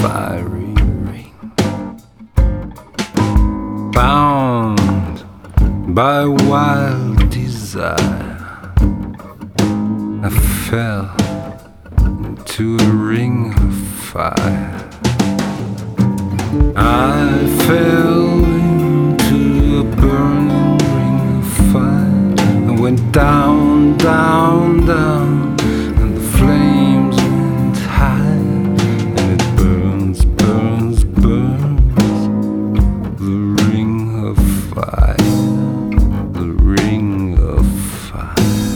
fiery ring, bound by wild desire. I fell into a ring of fire. I fell into a burning ring of fire. I went down, down, down, and the flames went high. And it burns, burns, burns, the ring of fire, the ring of fire.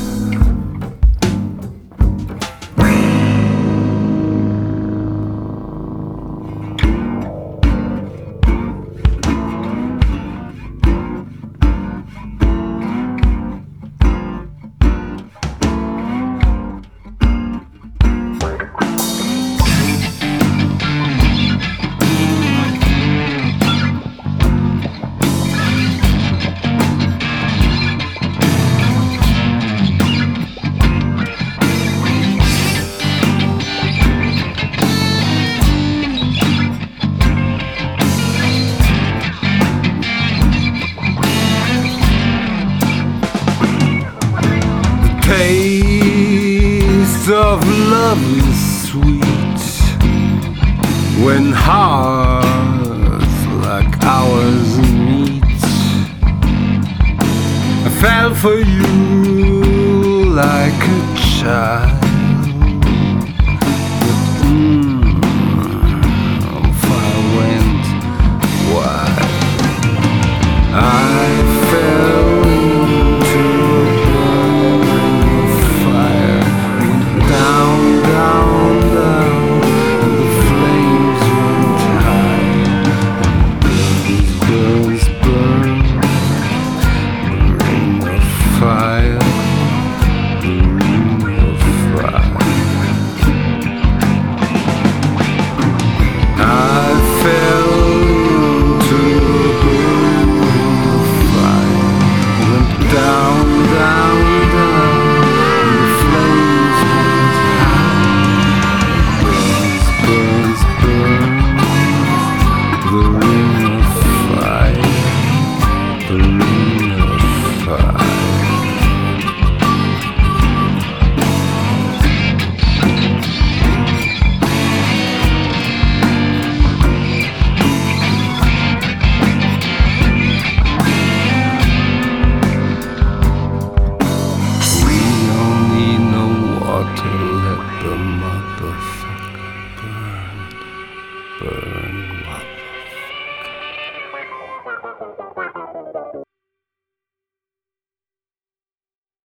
Taste of love is sweet when hearts like ours meet. I fell for you like a child.